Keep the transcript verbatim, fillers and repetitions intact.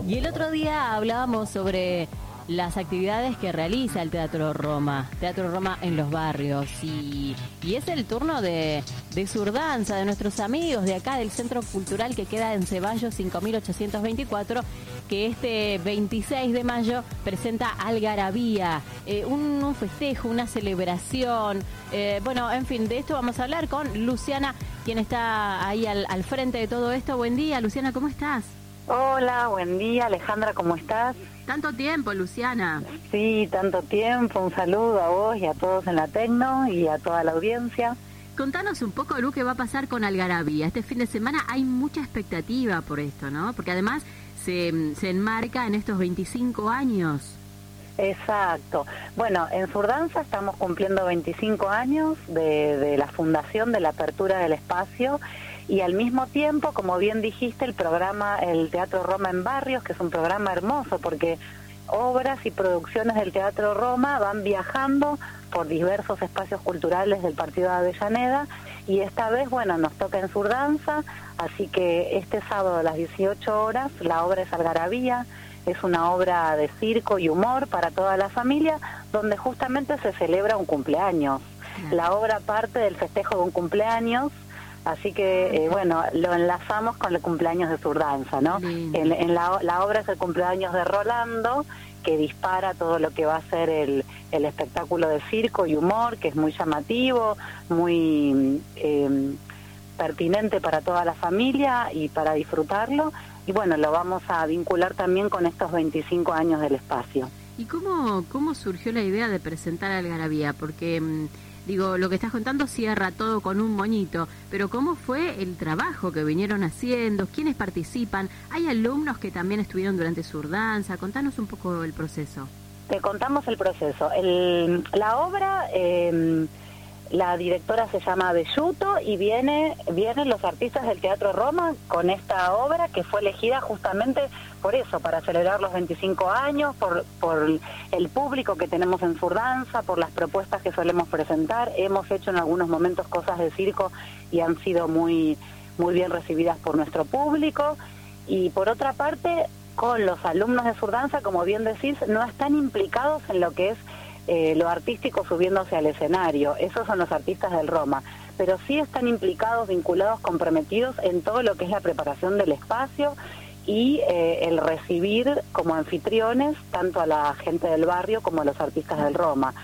Y el otro día hablábamos sobre las actividades que realiza el Teatro Roma, Teatro Roma en los barrios, y, y es el turno de, de Surdanza, de nuestros amigos de acá del Centro Cultural que queda en Ceballos cinco mil ochocientos veinticuatro, que este veintiséis de mayo presenta Algarabía, eh, un, un festejo, una celebración, eh, bueno, en fin, de esto vamos a hablar con Luciana, quien está ahí al, al frente de todo esto. Buen día, Luciana, ¿cómo estás? Hola, buen día, Alejandra, ¿cómo estás? Tanto tiempo, Luciana. Sí, tanto tiempo, un saludo a vos y a todos en la Tecno y a toda la audiencia. Contanos un poco, Lu, qué va a pasar con Algarabía. Este fin de semana hay mucha expectativa por esto, ¿no? Porque además se, se enmarca en estos veinticinco años. Exacto. Bueno, en Surdanza estamos cumpliendo veinticinco años de, de la fundación, de la apertura del espacio, y al mismo tiempo, como bien dijiste, el programa, el Teatro Roma en Barrios, que es un programa hermoso porque obras y producciones del Teatro Roma van viajando por diversos espacios culturales del Partido de Avellaneda, y esta vez, bueno, nos toca en Surdanza, así que este sábado a las dieciocho horas la obra es Algarabía. Es una obra de circo y humor para toda la familia, donde justamente se celebra un cumpleaños. La obra parte del festejo de un cumpleaños, así que, eh, bueno, lo enlazamos con el cumpleaños de Surdanza, ¿no? En, en la, la obra es el cumpleaños de Rolando, que dispara todo lo que va a ser el, el espectáculo de circo y humor, que es muy llamativo, muy eh, pertinente para toda la familia y para disfrutarlo. Y bueno, lo vamos a vincular también con estos veinticinco años del espacio. ¿Y cómo, cómo surgió la idea de presentar Algarabía? Porque, digo, lo que estás contando cierra todo con un moñito, pero ¿cómo fue el trabajo que vinieron haciendo? ¿Quiénes participan? ¿Hay alumnos que también estuvieron durante Surdanza? Contanos un poco el proceso. Te contamos el proceso. El, la obra... Eh, La directora se llama Belluto y viene vienen los artistas del Teatro Roma con esta obra que fue elegida justamente por eso, para celebrar los veinticinco años, por, por el público que tenemos en Surdanza, por las propuestas que solemos presentar. Hemos hecho en algunos momentos cosas de circo y han sido muy, muy bien recibidas por nuestro público. Y por otra parte, con los alumnos de Surdanza, como bien decís, no están implicados en lo que es Eh, lo artístico subiéndose al escenario. Esos son los artistas del Roma, pero sí están implicados, vinculados, comprometidos en todo lo que es la preparación del espacio y eh, el recibir como anfitriones tanto a la gente del barrio como a los artistas del Roma.